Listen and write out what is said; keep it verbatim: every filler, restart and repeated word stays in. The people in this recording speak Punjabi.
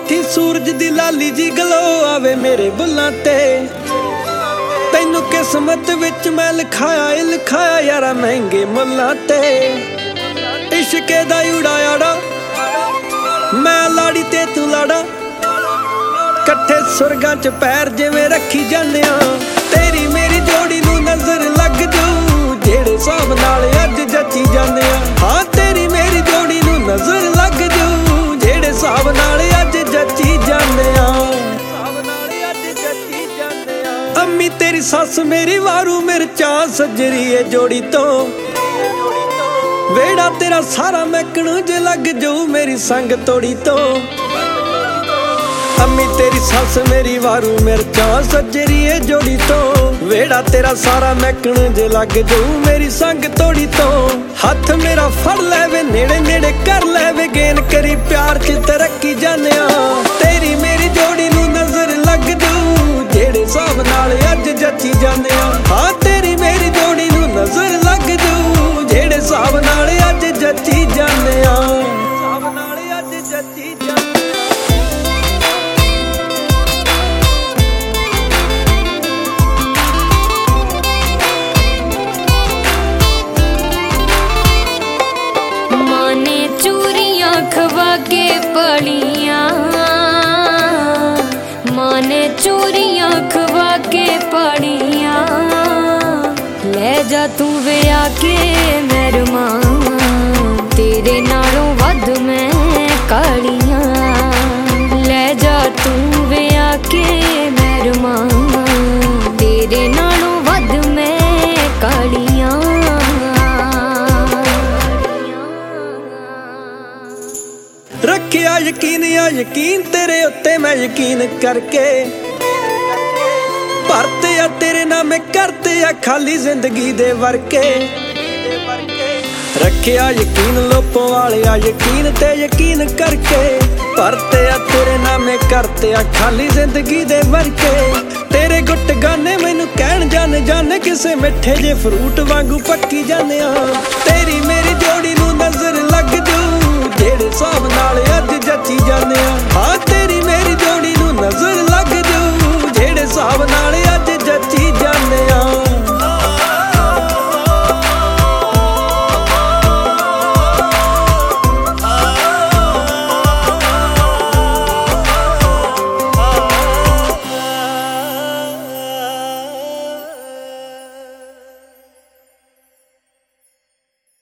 ਬੈਠੀ ਸੂਰਜ ਦੀ ਲਾਲੀ ਜੀ ਗਲੋ ਆਵੇ ਮੇਰੇ ਬੁੱਲਾਂ ਤੇ। ਤੈਨੂੰ ਕਿਸਮਤ ਵਿੱਚ ਮੈਂ ਲਿਖਾਇਆ ਏ ਲਿਖਾਇਆ ਯਾਰਾ ਮਹਿੰਗੇ ਮੁੱਲਾਂ ਤੇ। ਇਸ਼ਕੇ ਦਾ ਉਡਾਇਆ ਮੈਂ ਲਾੜੀ ਤੇ ਤੂੰ ਲਾੜਾ, ਇਕੱਠੇ ਸੁਰਗਾਂ ਚ ਪੈਰ ਜਿਵੇਂ ਰੱਖੀ ਜਾਂਦੇ ਆ। ਤੇਰੀ ਮੇਰੀ ਜੋੜੀ ਨੂੰ ਨਜ਼ਰ ਲੱਗ ਜਾਊ ਜਿਹੜੇ ਹਿਸਾਬ ਨਾਲ ਅੱਜ ਜੱਚੀ ਜਾਂਦੇ ਆ। ਹਾਂ ਤੇਰੀ ਮੇਰੀ ਜੋੜੀ ਨੂੰ ਨਜ਼ਰ ਲੱਗ ਜਾਊ ਜਿਹੜੇ ਹਿਸਾਬ ਨਾਲ ਅੱਜ ਜੱਚੀ ਜਾਂਦੇ ਆ। ਅੰਮੀ ਤੇਰੀ ਸੱਸ ਮੇਰੀ ਵਾਰੂ ਮਿਰਚਾਂ ਸੱਜਰੀ ਏ ਜੋੜੀ ਤੋਂ। ਵੇੜਾ ਤੇਰਾ ਸਾਰਾ ਮੈਕਣੂ ਜੇ ਲੱਗ ਜਾਊ ਮੇਰੀ ਸੰਗ ਤੋੜੀ ਤੋਂ। ਅੰਮੀ ਤੇਰੀ ਸੱਸ ਮੇਰੀ ਵਾਰੂ ਮਿਰਚਾਂ ਸੱਜਰੀ ਏ ਜੋੜੀ ਤੋਂ। ਵੇੜਾ ਤੇਰਾ ਸਾਰਾ ਮੈਕਣ ਜੇ ਲੱਗ ਜਾਊ ਮੇਰੀ ਸੰਗ ਤੋੜੀ ਤੋਂ। ਹੱਥ ਮੇਰਾ ਫੜ ਲੈਵੇ ਨੇੜੇ ਨੇੜੇ ਕਰ ਲੈਵੇ ਗੇਨ ਕਰੀ ਪਿਆਰ ਚ ਤਰੱਕੀ ਜਾਣਿਆ। ਤੇਰੀ ਮੇਰੀ ਜੋੜੀ ਨੂੰ ਨਜ਼ਰ ਲੱਗ ਜਾਊ ਜਿਹੜੇ ਹਿਸਾਬ ਨਾਲ ਅੱਜ ਜੱਚੀ ਜਾਂਦੇ ਆ। ਹਾਂ ਤੇਰੀ ਮੇਰੀ ਜੋੜੀ ਨੂੰ ਨਜ਼ਰ ਲੱਗ ਜਾਊ ਜਿਹੜੇ ਹਿਸਾਬ ਨਾਲ ਅੱਜ ਜੱਚੀ ਜਾਂਦੇ ਆ। ਹਿਸਾਬ ਨਾਲ ਅੱਜ ਜੱਚੀ ਜਾਂਦੇ ਆ। खवा के पड़िया माने चोरियां खवा के पड़िया। ले जा तू वे आके मेरे मां तेरे नालों वध मैं कालियां। ले जा तू वे आके मेरे मां तेरे नालों वध मैं कालियां। रखिया यकीन या यकीन तेरे उत्ते मैं यकीन करके। भरते या तेरे नामे करते या खाली जिंदगी दे वर्के। रखिया यकीन लोपों वाले या यकीन ते यकीन करके। भरते या तेरे नामे करते या खाली जिंदगी दे वर्के। तेरे गुट गाने मैनू कहण जाने जाने किसे मिठे जे फ्रूट वांगू पक्की जाने आ। तेरी मेरी जोड़ी नू नजर लग जाऊ ਜਿਹੜੇ ਹਿਸਾਬ ਨਾਲ ਅੱਜ ਜੱਚੀ ਜਾਂਦੇ ਆ।